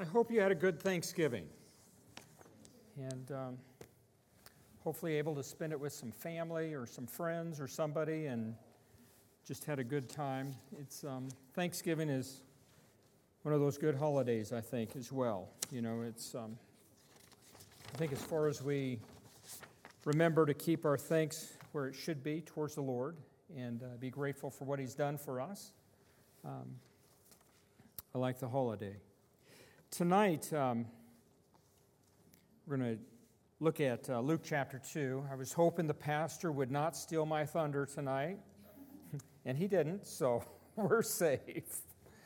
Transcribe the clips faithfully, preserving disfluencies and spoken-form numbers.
I hope you had a good Thanksgiving and um, hopefully able to spend it with some family or some friends or somebody and just had a good time. It's um, Thanksgiving is one of those good holidays, I think, as well. You know, it's um, I think as far as we remember to keep our thanks where it should be towards the Lord and uh, be grateful for what He's done for us. Um, I like the holiday. Tonight, um, we're going to look at uh, Luke chapter two. I was hoping the pastor would not steal my thunder tonight, and he didn't, so we're safe.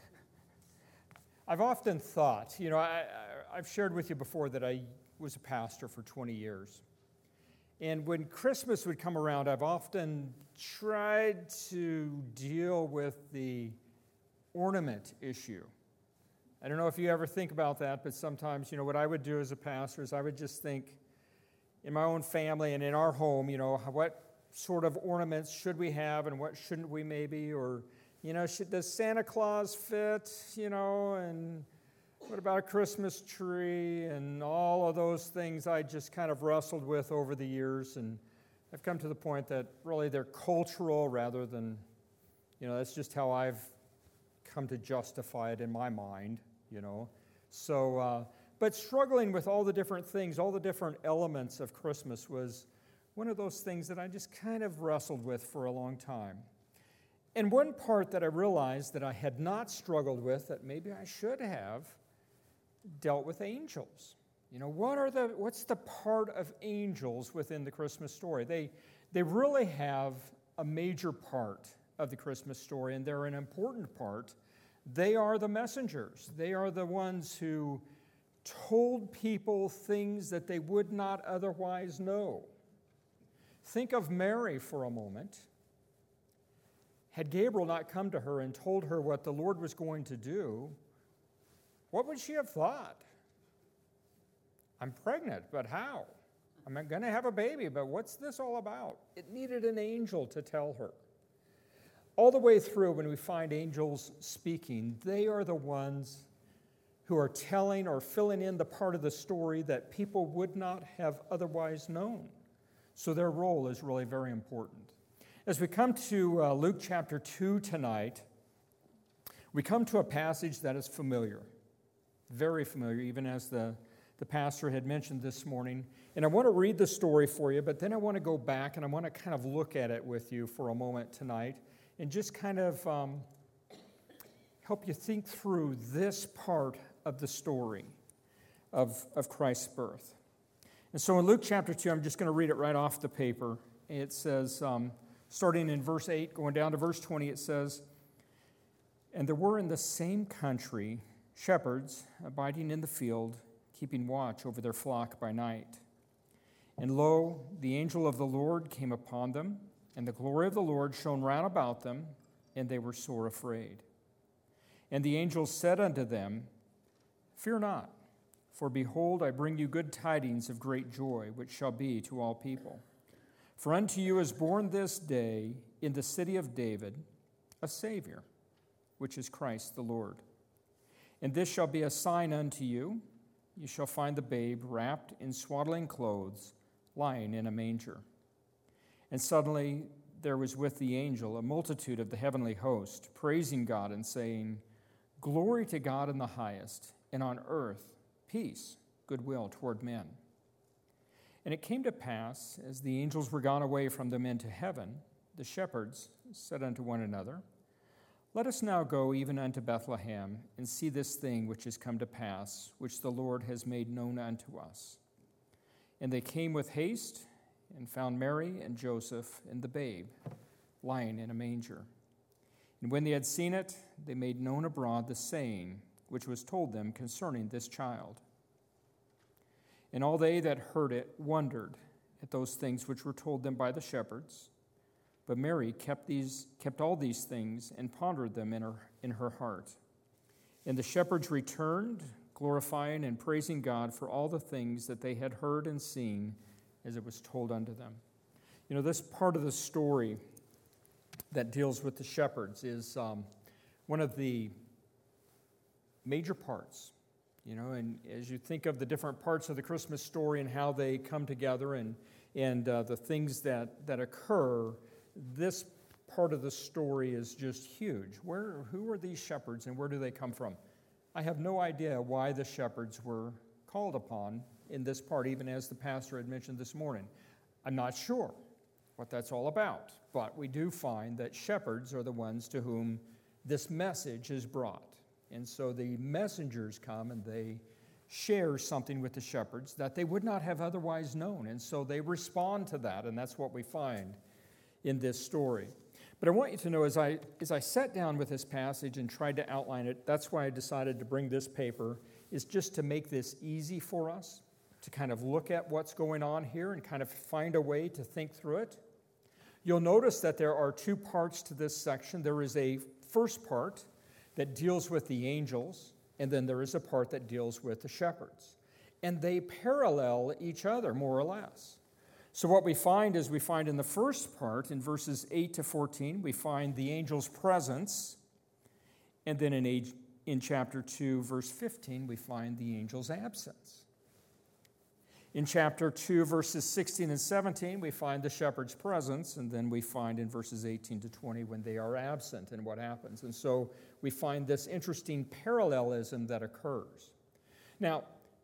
I've often thought, you know, I, I, I've shared with you before that I was a pastor for twenty years. And when Christmas would come around, I've often tried to deal with the ornament issue. I don't know if you ever think about that, but sometimes, you know, what I would do as a pastor is I would just think in my own family and in our home, you know, what sort of ornaments should we have and what shouldn't we maybe? Or, you know, should, does Santa Claus fit, you know, and what about a Christmas tree? And all of those things I just kind of wrestled with over the years. And I've come to the point that really they're cultural rather than, you know, that's just how I've come to justify it in my mind, you know. So, uh, but struggling with all the different things, all the different elements of Christmas was one of those things that I just kind of wrestled with for a long time. And one part that I realized that I had not struggled with, that maybe I should have, dealt with angels. You know, what are the what's the part of angels within the Christmas story? They they really have a major part of the Christmas story, and they're an important part. They are the messengers. They are the ones who told people things that they would not otherwise know. Think of Mary for a moment. Had Gabriel not come to her and told her what the Lord was going to do, what would she have thought? I'm pregnant, but how? I'm going to have a baby, but what's this all about? It needed an angel to tell her. All the way through, when we find angels speaking, they are the ones who are telling or filling in the part of the story that people would not have otherwise known. So their role is really very important. As we come to uh, Luke chapter two tonight, we come to a passage that is familiar, very familiar, even as the, the pastor had mentioned this morning. And I want to read the story for you, but then I want to go back and I want to kind of look at it with you for a moment tonight and just kind of um, help you think through this part of the story of, of Christ's birth. And so in Luke chapter two, I'm just going to read it right off the paper. It says, um, starting in verse eight, going down to verse twenty, it says, "And there were in the same country shepherds abiding in the field, keeping watch over their flock by night. And lo, the angel of the Lord came upon them, and the glory of the Lord shone round about them, and they were sore afraid. And the angel said unto them, Fear not, for behold, I bring you good tidings of great joy, which shall be to all people. For unto you is born this day in the city of David a Savior, which is Christ the Lord. And this shall be a sign unto you. You shall find the babe wrapped in swaddling clothes, lying in a manger. And suddenly there was with the angel a multitude of the heavenly host, praising God and saying, Glory to God in the highest, and on earth peace, goodwill toward men. And it came to pass, as the angels were gone away from them into heaven, the shepherds said unto one another, Let us now go even unto Bethlehem, and see this thing which is come to pass, which the Lord has made known unto us. And they came with haste, and found Mary and Joseph and the babe lying in a manger. And when they had seen it, they made known abroad the saying which was told them concerning this child. And all they that heard it wondered at those things which were told them by the shepherds. But Mary kept these kept all these things and pondered them in her in her heart. And the shepherds returned, glorifying and praising God for all the things that they had heard and seen as it was told unto them. You know, this part of the story that deals with the shepherds is um, one of the major parts You know, and as you think of the different parts of the Christmas story and how they come together and, and uh, the things that, that occur, this part of the story is just huge. Where, who are these shepherds and where do they come from? I have no idea why the shepherds were called upon in this part, even as the pastor had mentioned this morning. I'm not sure what that's all about, but we do find that shepherds are the ones to whom this message is brought. And so the messengers come and they share something with the shepherds that they would not have otherwise known. And so they respond to that, and that's what we find in this story. But I want you to know, as I, as I sat down with this passage and tried to outline it, that's why I decided to bring this paper, is just to make this easy for us, to kind of look at what's going on here and kind of find a way to think through it. You'll notice that there are two parts to this section. There is a first part that deals with the angels, and then there is a part that deals with the shepherds. And they parallel each other, more or less. So what we find is we find in the first part, in verses eight to fourteen, we find the angel's presence. And then in, age, in chapter two, verse fifteen, we find the angel's absence. In chapter two, verses sixteen and seventeen, we find the shepherd's presence, and then we find in verses eighteen to twenty when they are absent and what happens. And so we find this interesting parallelism that occurs. Now,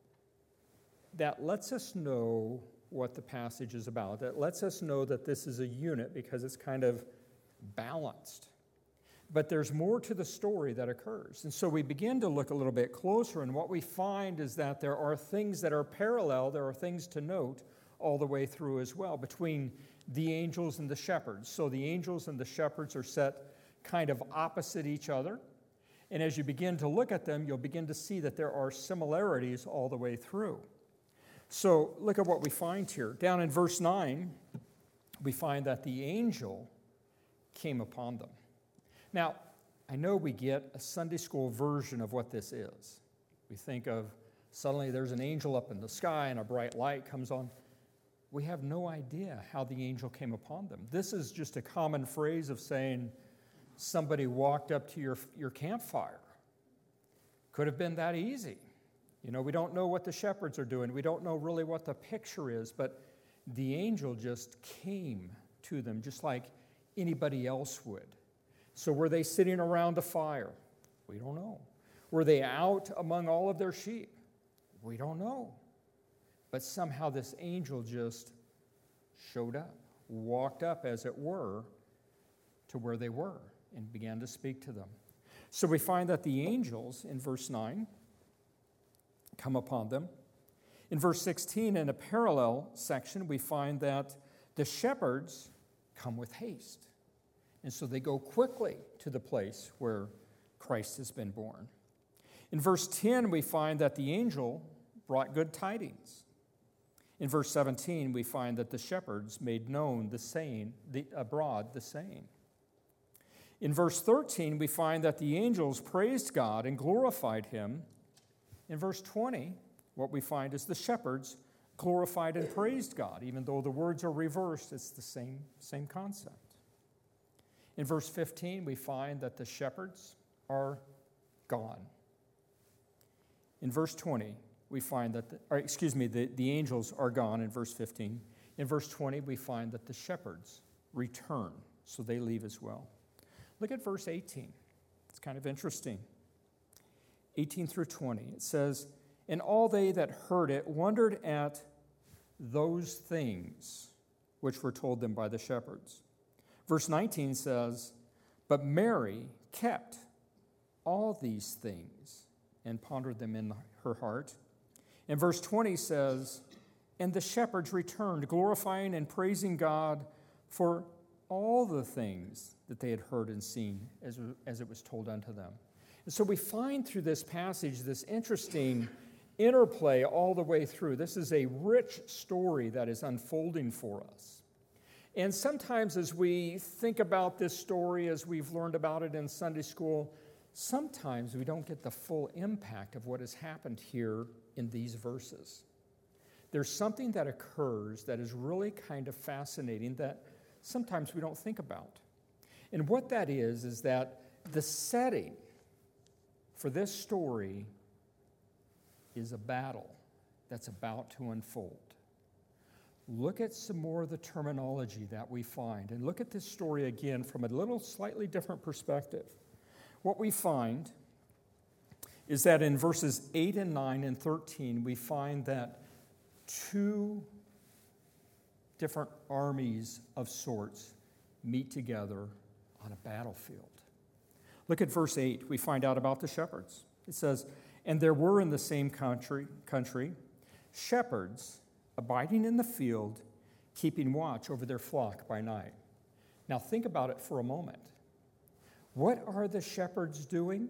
that lets us know what the passage is about. That lets us know that this is a unit because it's kind of balanced. But there's more to the story that occurs. And so we begin to look a little bit closer, and what we find is that there are things that are parallel, there are things to note all the way through as well between the angels and the shepherds. So the angels and the shepherds are set kind of opposite each other. And as you begin to look at them, you'll begin to see that there are similarities all the way through. So look at what we find here. Down in verse nine, we find that the angel came upon them. Now, I know we get a Sunday school version of what this is. We think of suddenly there's an angel up in the sky and a bright light comes on. We have no idea how the angel came upon them. This is just a common phrase of saying somebody walked up to your, your campfire. Could have been that easy. You know, we don't know what the shepherds are doing. We don't know really what the picture is, but the angel just came to them just like anybody else would. So were they sitting around a fire? We don't know. Were they out among all of their sheep? We don't know. But somehow this angel just showed up, walked up, as it were, to where they were and began to speak to them. So we find that the angels, in verse nine, come upon them. In verse sixteen, in a parallel section, we find that the shepherds come with haste. And so they go quickly to the place where Christ has been born. In verse ten, we find that the angel brought good tidings. In verse seventeen, we find that the shepherds made known the saying, the, abroad the saying. In verse thirteen, we find that the angels praised God and glorified him. In verse twenty, what we find is the shepherds glorified and praised God. Even though the words are reversed, it's the same, same concept. In verse fifteen, we find that the shepherds are gone. In verse twenty, we find that, the, or excuse me, the, the angels are gone in verse fifteen. In verse twenty, we find that the shepherds return, so they leave as well. Look at verse eighteen. It's kind of interesting. eighteen through twenty, it says, "And all they that heard it wondered at those things which were told them by the shepherds." Verse nineteen says, "But Mary kept all these things and pondered them in her heart." And verse twenty says, "And the shepherds returned, glorifying and praising God for all the things that they had heard and seen as, as it was told unto them." And so we find through this passage this interesting interplay all the way through. This is a rich story that is unfolding for us. And sometimes as we think about this story, as we've learned about it in Sunday school, sometimes we don't get the full impact of what has happened here in these verses. There's something that occurs that is really kind of fascinating that sometimes we don't think about. And what that is, is that the setting for this story is a battle that's about to unfold. Look at some more of the terminology that we find, and look at this story again from a little slightly different perspective. What we find is that in verses eight and nine and thirteen, we find that two different armies of sorts meet together on a battlefield. Look at verse eight. We find out about the shepherds. It says, "And there were in the same country, country shepherds abiding in the field, keeping watch over their flock by night." Now think about it for a moment. What are the shepherds doing?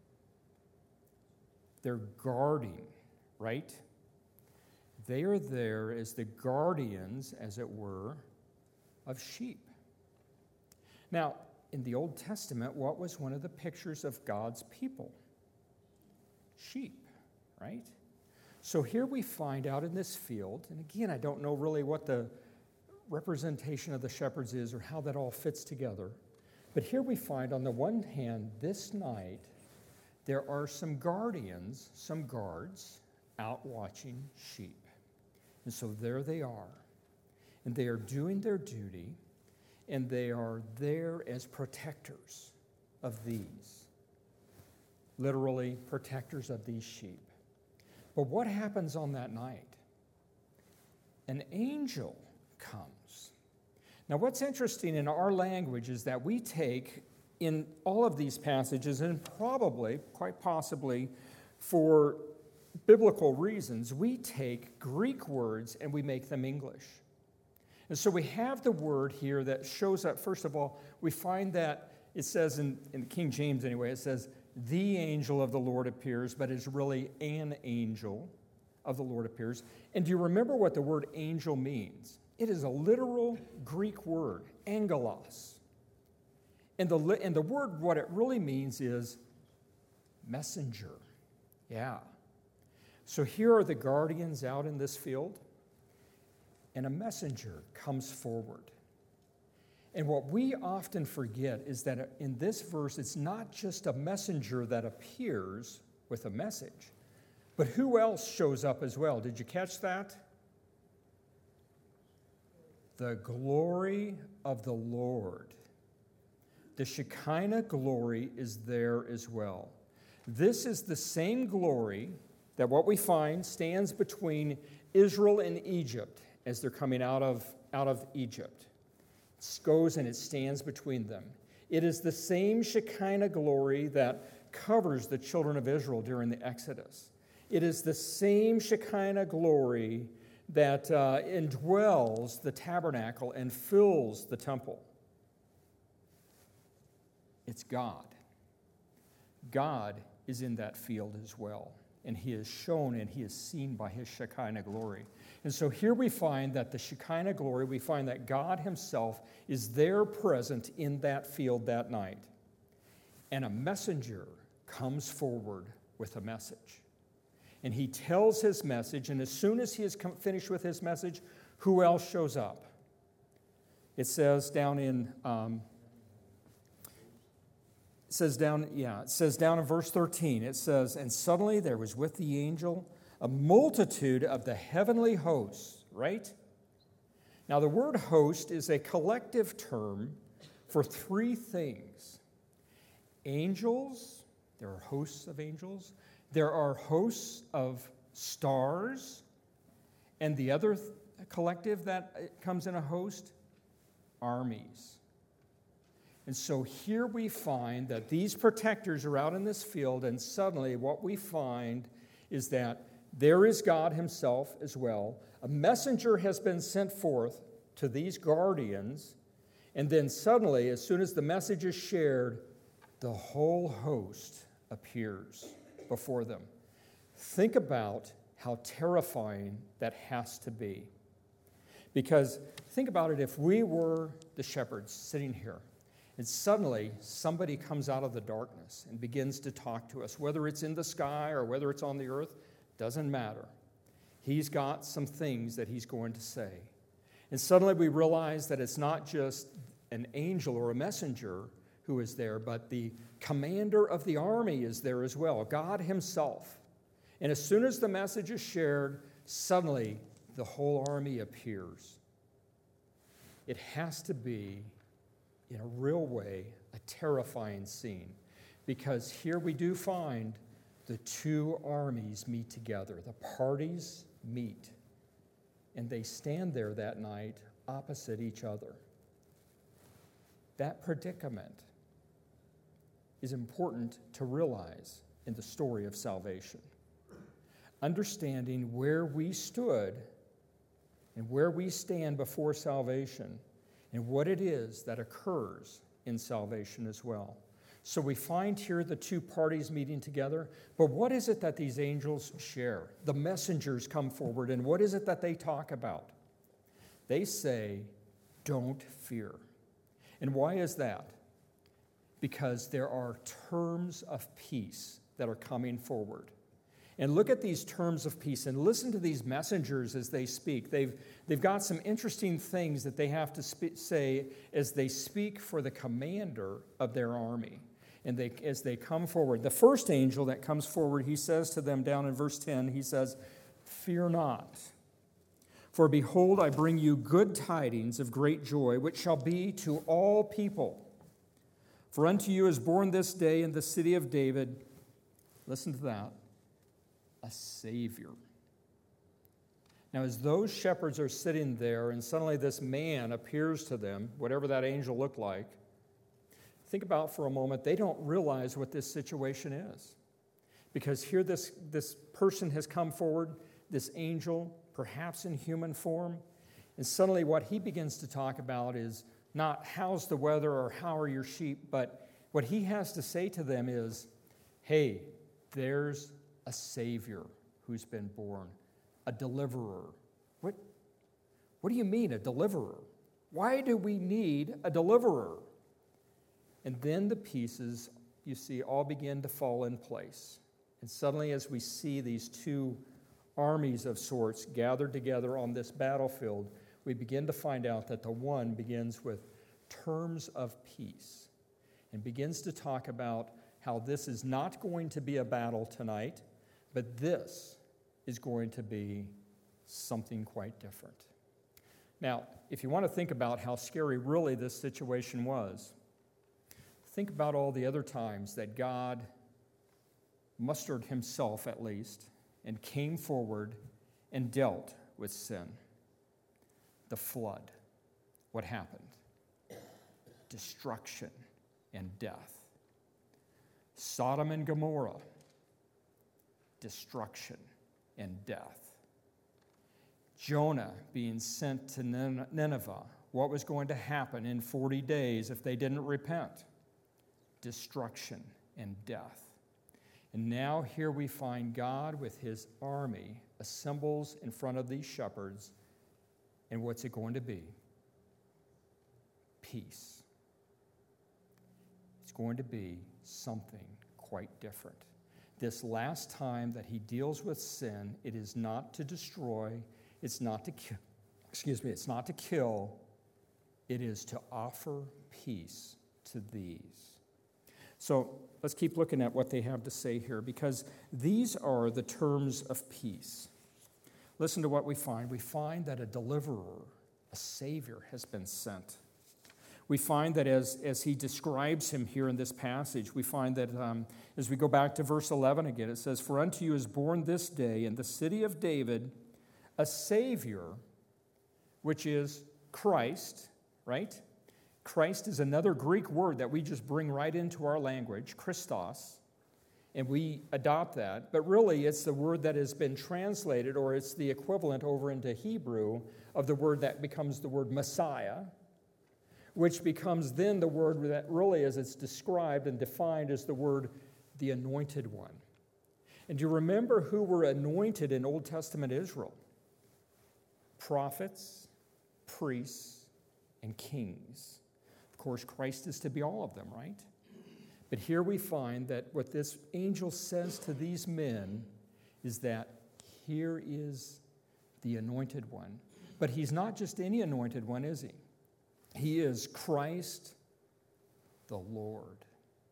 They're guarding, right? They are there as the guardians, as it were, of sheep. Now, in the Old Testament, what was one of the pictures of God's people? Sheep, right? So here we find out in this field, and again, I don't know really what the representation of the shepherds is or how that all fits together, but here we find on the one hand, this night, there are some guardians, some guards, out watching sheep. And so there they are, and they are doing their duty, and they are there as protectors of these, literally protectors of these sheep. But what happens on that night? An angel comes. Now, what's interesting in our language is that we take in all of these passages, and probably, quite possibly, for biblical reasons, we take Greek words and we make them English. And so we have the word here that shows up. First of all, we find that it says in, in King James anyway, it says, "The angel of the Lord appears," but it's really "an angel of the Lord appears." And do you remember what the word angel means? It is a literal Greek word, angelos. And the, and the word, what it really means is messenger. Yeah. So here are the guardians out in this field, and a messenger comes forward. And what we often forget is that in this verse, it's not just a messenger that appears with a message, but who else shows up as well? Did you catch that? The glory of the Lord. The Shekinah glory is there as well. This is the same glory that what we find stands between Israel and Egypt as they're coming out of, out of Egypt. It goes and it stands between them. It is the same Shekinah glory that covers the children of Israel during the Exodus. It is the same Shekinah glory that uh, indwells the tabernacle and fills the temple. It's God. God is in that field as well, and he is shown and he is seen by his Shekinah glory. And so here we find that the Shekinah glory, we find that God himself is there present in that field that night. And a messenger comes forward with a message. And he tells his message, and as soon as he is finished with his message, who else shows up? It says down in... Um, It says down, yeah, it says down in verse thirteen, it says, "And suddenly there was with the angel a multitude of the heavenly hosts," right? Now the word host is a collective term for three things. Angels, there are hosts of angels. There are hosts of stars. And the other th- collective that comes in a host, armies. And so here we find that these protectors are out in this field, and suddenly what we find is that there is God himself as well. A messenger has been sent forth to these guardians, and then suddenly, as soon as the message is shared, the whole host appears before them. Think about how terrifying that has to be. Because think about it, if we were the shepherds sitting here, and suddenly, somebody comes out of the darkness and begins to talk to us. Whether it's in the sky or whether it's on the earth, doesn't matter. He's got some things that he's going to say. And suddenly we realize that it's not just an angel or a messenger who is there, but the commander of the army is there as well, God himself. And as soon as the message is shared, suddenly the whole army appears. It has to be, in a real way, a terrifying scene, because here we do find the two armies meet together. The parties meet, and they stand there that night opposite each other. That predicament is important to realize in the story of salvation. Understanding where we stood and where we stand before salvation and what it is that occurs in salvation as well. So we find here the two parties meeting together, but what is it that these angels share? The messengers come forward, and what is it that they talk about? They say, don't fear. And why is that? Because there are terms of peace that are coming forward. And look at these terms of peace and listen to these messengers as they speak. They've, they've got some interesting things that they have to spe- say as they speak for the commander of their army. And they, as they come forward, the first angel that comes forward, he says to them down in verse ten, he says, "Fear not, for behold, I bring you good tidings of great joy, which shall be to all people. For unto you is born this day in the city of David," listen to that, "a Savior." Now, as those shepherds are sitting there and suddenly this man appears to them, whatever that angel looked like, think about for a moment, they don't realize what this situation is. Because here this, this person has come forward, this angel, perhaps in human form, and suddenly what he begins to talk about is not how's the weather or how are your sheep, but what he has to say to them is, hey, there's a Savior who's been born, a deliverer. What, what do you mean, a deliverer? Why do we need a deliverer? And then the pieces, you see, all begin to fall in place. And suddenly, as we see these two armies of sorts gathered together on this battlefield, we begin to find out that the one begins with terms of peace and begins to talk about how this is not going to be a battle tonight, but this is going to be something quite different. Now, if you want to think about how scary really this situation was, think about all the other times that God mustered himself, at least, and came forward and dealt with sin. The flood. What happened? Destruction and death. Sodom and Gomorrah. Destruction and death. Jonah being sent to Nineveh. What was going to happen in forty days if they didn't repent? Destruction and death. And now here we find God with his army assembles in front of these shepherds. And what's it going to be? Peace. It's going to be something quite different. This last time that he deals with sin, it is not to destroy, it's not to kill, excuse me, it's not to kill, it is to offer peace to these. So let's keep looking at what they have to say here, because these are the terms of peace. Listen to what we find. We find that a deliverer, a Savior, has been sent. We find that as, as he describes him here in this passage, we find that um, as we go back to verse eleven again, it says, "For unto you is born this day in the city of David a Savior," which is Christ, right? Christ is another Greek word that we just bring right into our language, Christos, and we adopt that. But really, it's the word that has been translated, or it's the equivalent over into Hebrew of the word that becomes the word Messiah, which becomes then the word that really, as it's described and defined, as the word the Anointed One. And do you remember who were anointed in Old Testament Israel? Prophets, priests, and kings. Of course, Christ is to be all of them, right? But here we find that what this angel says to these men is that here is the Anointed One. But he's not just any Anointed One, is he? He is Christ the Lord.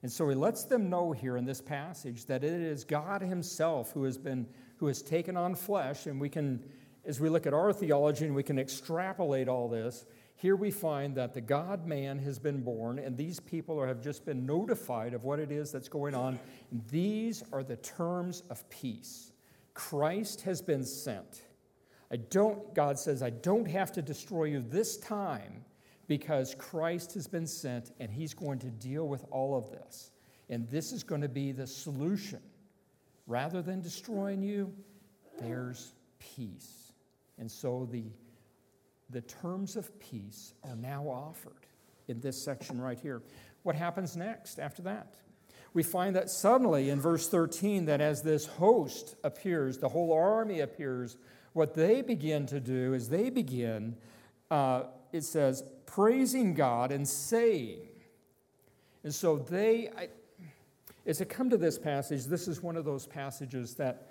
And so he lets them know here in this passage that it is God himself who has been, who has taken on flesh, and we can, as we look at our theology and we can extrapolate all this, here we find that the God-man has been born, and these people are, have just been notified of what it is that's going on. And these are the terms of peace. Christ has been sent. I don't, God says, I don't have to destroy you this time because Christ has been sent, and he's going to deal with all of this. And this is going to be the solution. Rather than destroying you, there's peace. And so the The terms of peace are now offered in this section right here. What happens next after that? We find that suddenly in verse thirteen that as this host appears, the whole army appears, what they begin to do is they begin, uh, it says, praising God and saying. And so they, I, as I come to this passage, this is one of those passages that,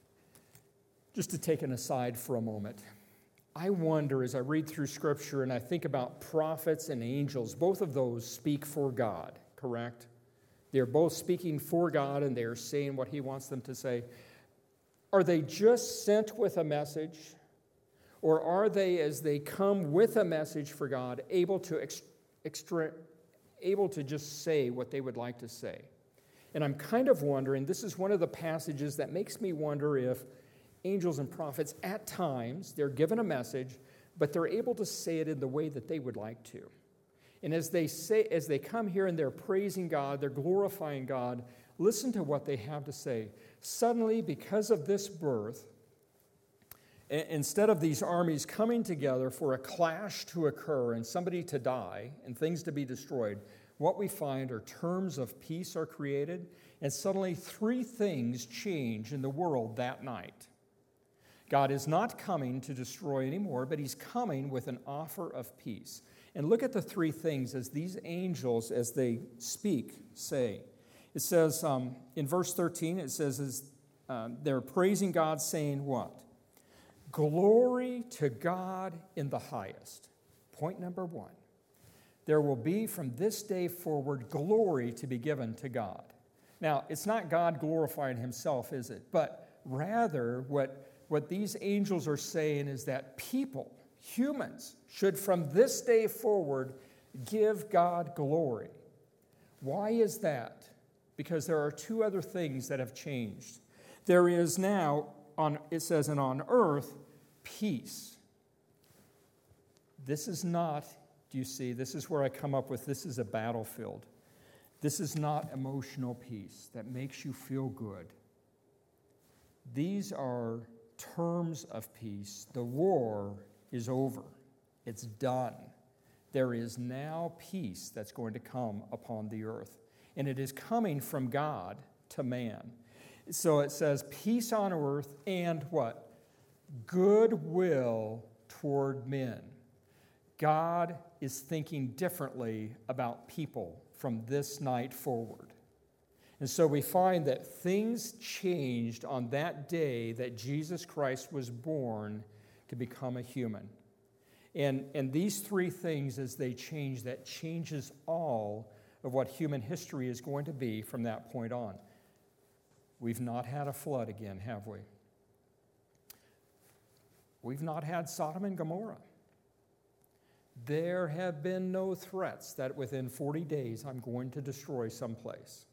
just to take an aside for a moment, I wonder as I read through Scripture and I think about prophets and angels, both of those speak for God, correct? They're both speaking for God and they're saying what he wants them to say. Are they just sent with a message? Or are they, as they come with a message for God, able to ex- extra, able to just say what they would like to say? And I'm kind of wondering, this is one of the passages that makes me wonder if angels and prophets, at times, they're given a message, but they're able to say it in the way that they would like to. And as they say, as they come here and they're praising God, they're glorifying God, listen to what they have to say. Suddenly, because of this birth, instead of these armies coming together for a clash to occur and somebody to die and things to be destroyed, what we find are terms of peace are created, and suddenly three things change in the world that night. God is not coming to destroy anymore, but he's coming with an offer of peace. And look at the three things as these angels, as they speak, say. It says um, in verse thirteen, it says is, um, they're praising God, saying what? Glory to God in the highest. Point number one. There will be from this day forward glory to be given to God. Now, it's not God glorifying himself, is it? But rather, what What these angels are saying is that people, humans, should from this day forward give God glory. Why is that? Because there are two other things that have changed. There is now, on it says, and on earth, peace. This is not, do you see, this is where I come up with, this is a battlefield. This is not emotional peace that makes you feel good. These are terms of peace. The war is over. It's done. There is now peace that's going to come upon the earth. And it is coming from God to man. So it says, peace on earth and what? Goodwill toward men. God is thinking differently about people from this night forward. And so we find that things changed on that day that Jesus Christ was born to become a human. And, and these three things, as they change, that changes all of what human history is going to be from that point on. We've not had a flood again, have we? We've not had Sodom and Gomorrah. There have been no threats that within forty days I'm going to destroy someplace.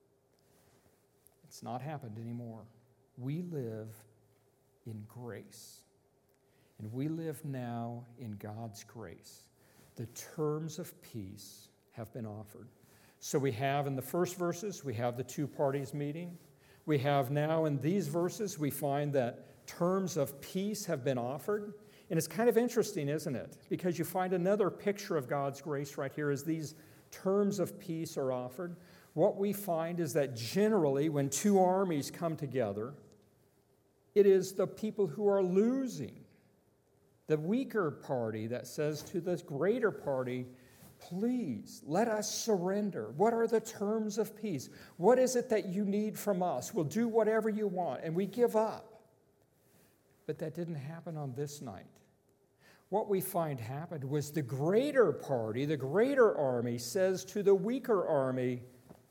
It's not happened anymore. We live in grace. And we live now in God's grace. The terms of peace have been offered. So we have in the first verses, we have the two parties meeting. We have now in these verses, we find that terms of peace have been offered. And it's kind of interesting, isn't it? Because you find another picture of God's grace right here as these terms of peace are offered. What we find is that generally when two armies come together, it is the people who are losing, the weaker party that says to the greater party, please, let us surrender. What are the terms of peace? What is it that you need from us? We'll do whatever you want, and we give up. But that didn't happen on this night. What we find happened was the greater party, the greater army, says to the weaker army,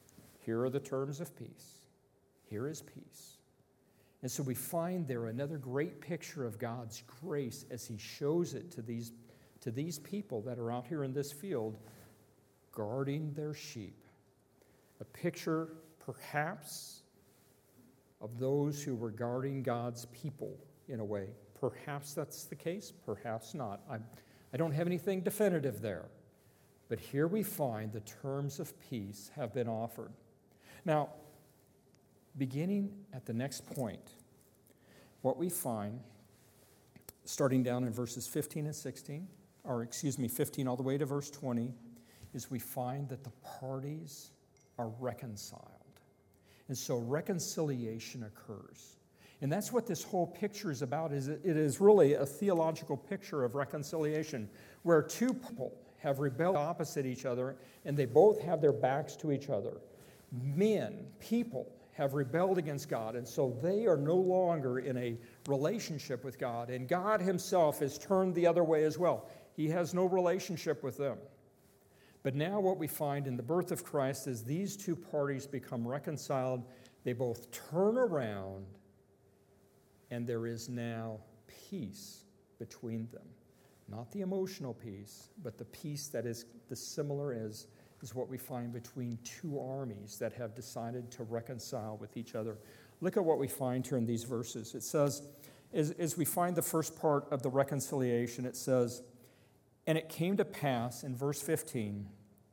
Here are the terms of peace. Here is peace. And so we find there another great picture of God's grace as he shows it to these, to these people that are out here in this field guarding their sheep. A picture, perhaps, of those who were guarding God's people in a way. Perhaps that's the case, perhaps not. I, I don't have anything definitive there. But here we find the terms of peace have been offered. Now, beginning at the next point, what we find, starting down in verses fifteen and sixteen, or excuse me, fifteen all the way to verse twenty, is we find that the parties are reconciled. And so reconciliation occurs. And that's what this whole picture is about. Is it is really a theological picture of reconciliation, where two people have rebelled opposite each other, and they both have their backs to each other. Men, people, have rebelled against God, and so they are no longer in a relationship with God, and God himself is turned the other way as well. He has no relationship with them. But now what we find in the birth of Christ is these two parties become reconciled. They both turn around, and there is now peace between them. Not the emotional peace, but the peace that is the similar as is what we find between two armies that have decided to reconcile with each other. Look at what we find here in these verses. It says, as, as we find the first part of the reconciliation, it says, and it came to pass in verse fifteen,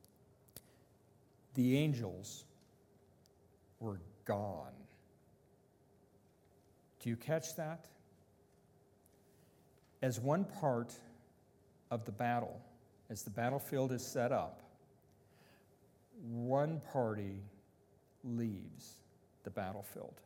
the angels were gone. Do you catch that? As one part of the battle, as the battlefield is set up, one party leaves the battlefield.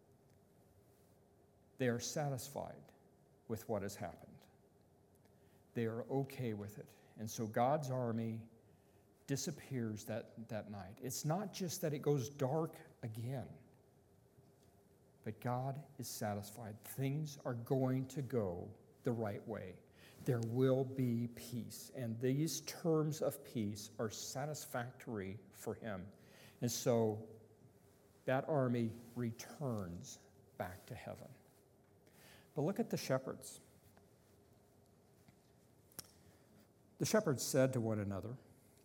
They are satisfied with what has happened. They are okay with it. And so God's army disappears that, that night. It's not just that it goes dark again, but God is satisfied. Things are going to go the right way. There will be peace, and these terms of peace are satisfactory for him. And so that army returns back to heaven. But look at the shepherds. The shepherds said to one another,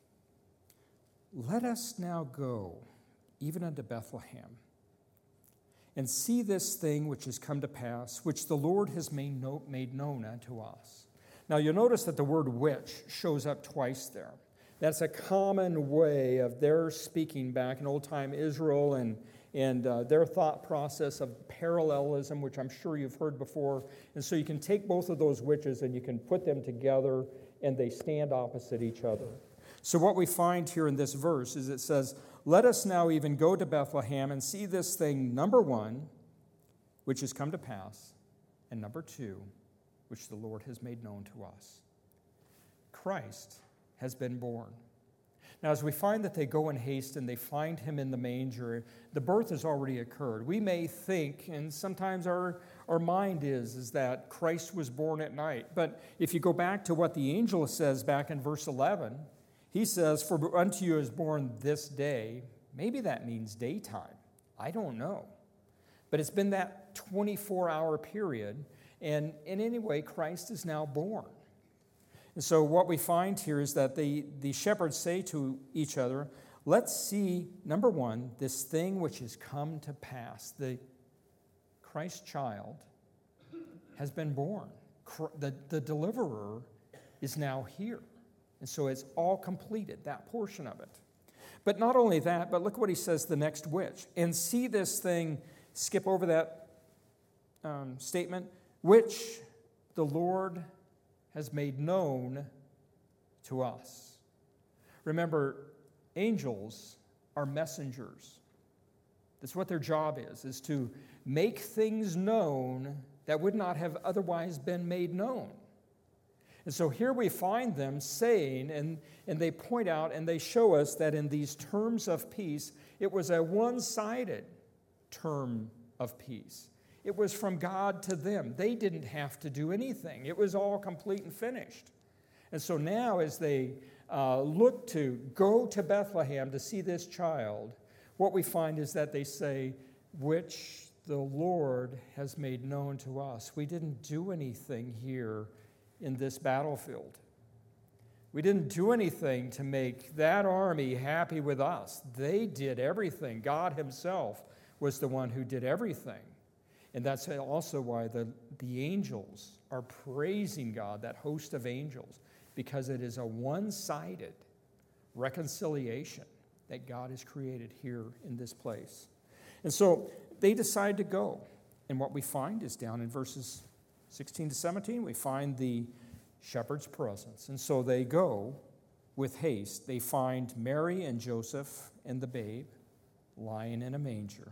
let us now go even unto Bethlehem, and see this thing which has come to pass, which the Lord has made, no, made known unto us. Now, you'll notice that the word which shows up twice there. That's a common way of their speaking back in old-time Israel and, and uh, their thought process of parallelism, which I'm sure you've heard before. And so you can take both of those whiches and you can put them together, and they stand opposite each other. So what we find here in this verse is it says, let us now even go to Bethlehem and see this thing, number one, which has come to pass, and number two, which the Lord has made known to us. Christ has been born. Now, as we find that they go in haste and they find him in the manger, the birth has already occurred. We may think, and sometimes our, our mind is, is that Christ was born at night. But if you go back to what the angel says back in verse eleven, he says, for unto you is born this day. Maybe that means daytime. I don't know. But it's been that twenty-four hour period. And in any way, Christ is now born. And so what we find here is that the, the shepherds say to each other, let's see, number one, this thing which has come to pass. The Christ child has been born. The, the deliverer is now here. And so it's all completed, that portion of it. But not only that, but look what he says the next which. And see this thing, skip over that um, statement, which the Lord has made known to us. Remember, angels are messengers. That's what their job is, is to make things known that would not have otherwise been made known. And so here we find them saying, and, and they point out and they show us that in these terms of peace, it was a one-sided term of peace. It was from God to them. They didn't have to do anything. It was all complete and finished. And so now as they uh, look to go to Bethlehem to see this child, what we find is that they say, which the Lord has made known to us. We didn't do anything here in this battlefield. We didn't do anything to make that army happy with us. They did everything. God himself was the one who did everything. And that's also why the, the angels are praising God, that host of angels, because it is a one-sided reconciliation that God has created here in this place. And so they decide to go. And what we find is down in verses sixteen to seventeen, we find the shepherd's presence. And so they go with haste. They find Mary and Joseph and the babe lying in a manger.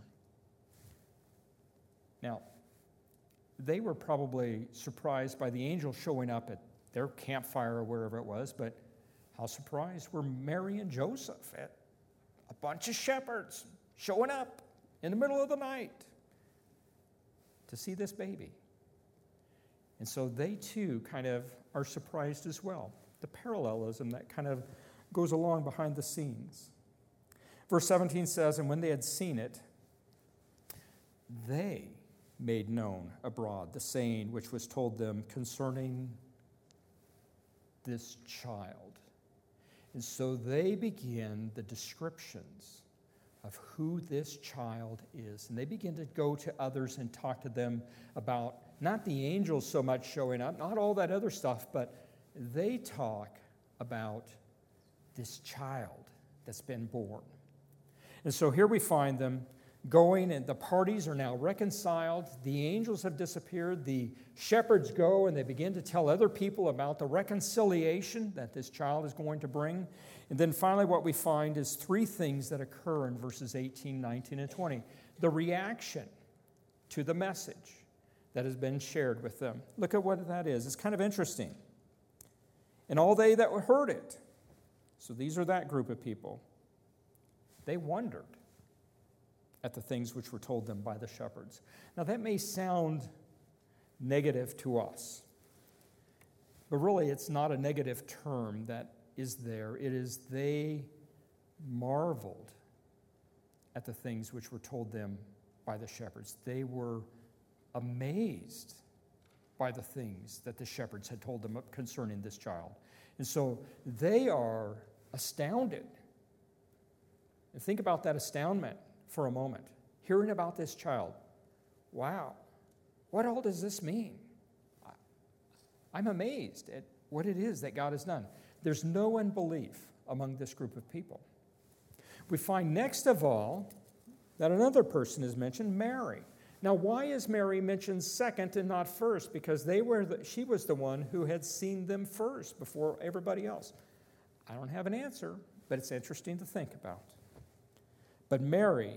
Now, they were probably surprised by the angel showing up at their campfire or wherever it was, but how surprised were Mary and Joseph at a bunch of shepherds showing up in the middle of the night to see this baby. And so they too kind of are surprised as well. The parallelism that kind of goes along behind the scenes. Verse seventeen says, and when they had seen it, they made known abroad the saying which was told them concerning this child. And so they begin the descriptions of who this child is. And they begin to go to others and talk to them about not the angels so much showing up, not all that other stuff, but they talk about this child that's been born. And so here we find them going, and the parties are now reconciled. The angels have disappeared. The shepherds go, and they begin to tell other people about the reconciliation that this child is going to bring. And then finally what we find is three things that occur in verses eighteen, nineteen, and twenty. The reaction to the message that has been shared with them. Look at what that is. It's kind of interesting. And all they that heard it, so these are that group of people, they wondered at the things which were told them by the shepherds. Now that may sound negative to us, but really it's not a negative term that is there. It is they marveled at the things which were told them by the shepherds. They were amazed by the things that the shepherds had told them concerning this child. And so they are astounded. And think about that astoundment for a moment. Hearing about this child. Wow, what all does this mean? I'm amazed at what it is that God has done. There's no unbelief among this group of people. We find next of all that another person is mentioned, Mary. Now, why is Mary mentioned second and not first? Because they were the, she was the one who had seen them first before everybody else. I don't have an answer, but it's interesting to think about. But Mary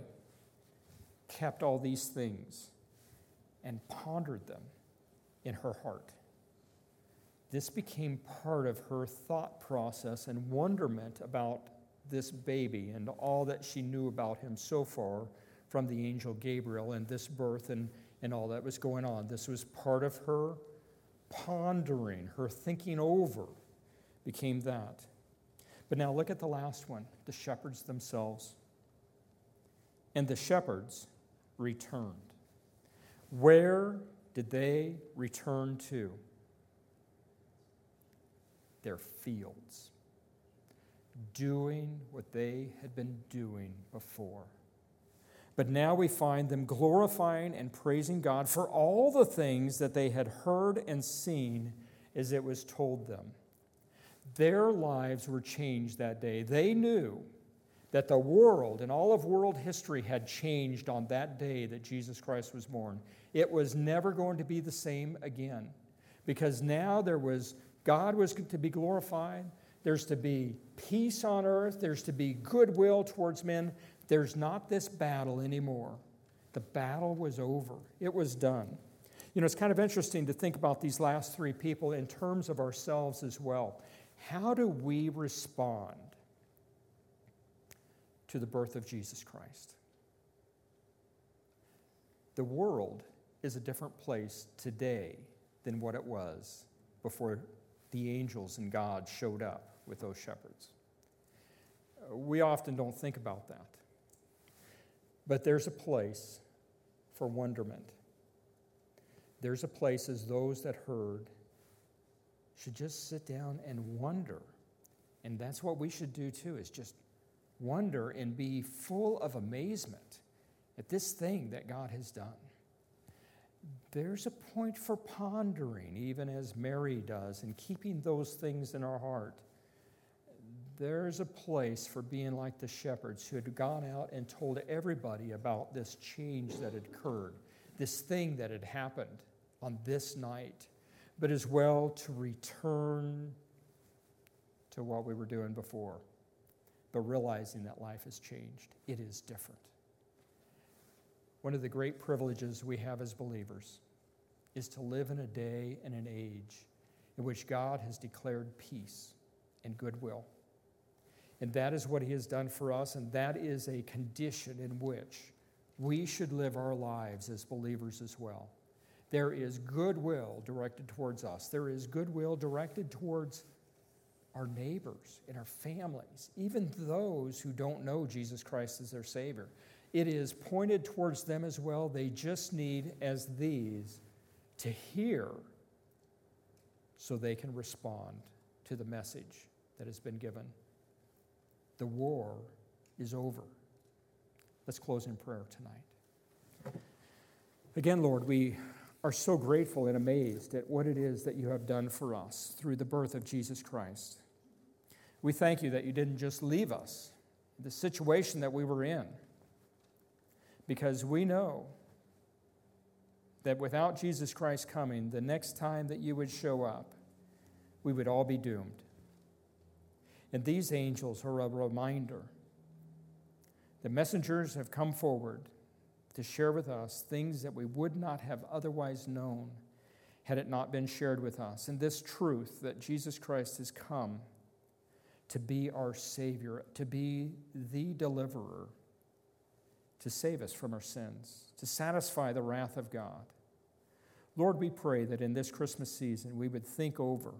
kept all these things and pondered them in her heart. This became part of her thought process and wonderment about this baby and all that she knew about him so far from the angel Gabriel and this birth and, and all that was going on. This was part of her pondering, her thinking over became that. But now look at the last one, the shepherds themselves. And the shepherds returned. Where did they return to? Their fields, doing what they had been doing before. But now we find them glorifying and praising God for all the things that they had heard and seen as it was told them. Their lives were changed that day. They knew that the world and all of world history had changed on that day that Jesus Christ was born. It was never going to be the same again, because now there was God was to be glorified. There's to be peace on earth. There's to be goodwill towards men. There's not this battle anymore. The battle was over. It was done. You know, it's kind of interesting to think about these last three people in terms of ourselves as well. How do we respond to the birth of Jesus Christ? The world is a different place today than what it was before the angels and God showed up with those shepherds. We often don't think about that. But there's a place for wonderment. There's a place as those that heard should just sit down and wonder. And that's what we should do too, is just wonder and be full of amazement at this thing that God has done. There's a point for pondering, even as Mary does, and keeping those things in our heart. There's a place for being like the shepherds who had gone out and told everybody about this change that had occurred, this thing that had happened on this night, but as well to return to what we were doing before, but realizing that life has changed. It is different. One of the great privileges we have as believers is to live in a day and an age in which God has declared peace and goodwill. And that is what he has done for us, and that is a condition in which we should live our lives as believers as well. There is goodwill directed towards us. There is goodwill directed towards our neighbors and our families, even those who don't know Jesus Christ as their Savior. It is pointed towards them as well. They just need, as these, to hear so they can respond to the message that has been given. The war is over. Let's close in prayer tonight. Again, Lord, we are so grateful and amazed at what it is that you have done for us through the birth of Jesus Christ. We thank you that you didn't just leave us in the situation that we were in, because we know that without Jesus Christ coming, the next time that you would show up, we would all be doomed. And these angels are a reminder. The messengers have come forward to share with us things that we would not have otherwise known had it not been shared with us. And this truth that Jesus Christ has come to be our Savior, to be the deliverer, to save us from our sins, to satisfy the wrath of God. Lord, we pray that in this Christmas season we would think over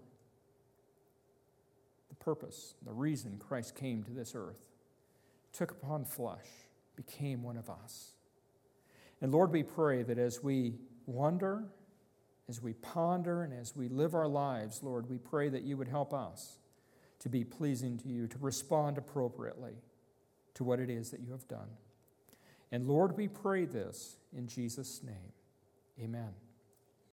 the purpose, the reason Christ came to this earth, took upon flesh, became one of us. And Lord, we pray that as we wonder, as we ponder, and as we live our lives, Lord, we pray that you would help us to be pleasing to you, to respond appropriately to what it is that you have done. And Lord, we pray this in Jesus' name. Amen.